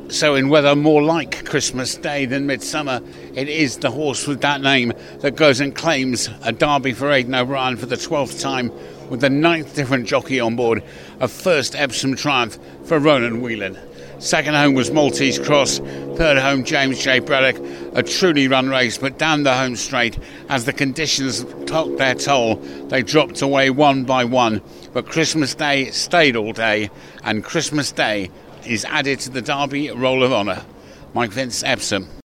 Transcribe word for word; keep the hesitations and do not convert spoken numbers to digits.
So in weather more like Christmas Day than Midsummer, it is the horse with that name that goes and claims a Derby for Aidan O'Brien for the twelfth time, with the ninth different jockey on board. A first Epsom triumph for Ronan Whelan. Second home was Maltese Cross. Third home, James J. Braddock. A truly run race, but down the home straight, as the conditions took their toll, they dropped away one by one. But Christmas Day stayed all day, and Christmas Day is added to the Derby Roll of Honour. Mike Vince, Epsom.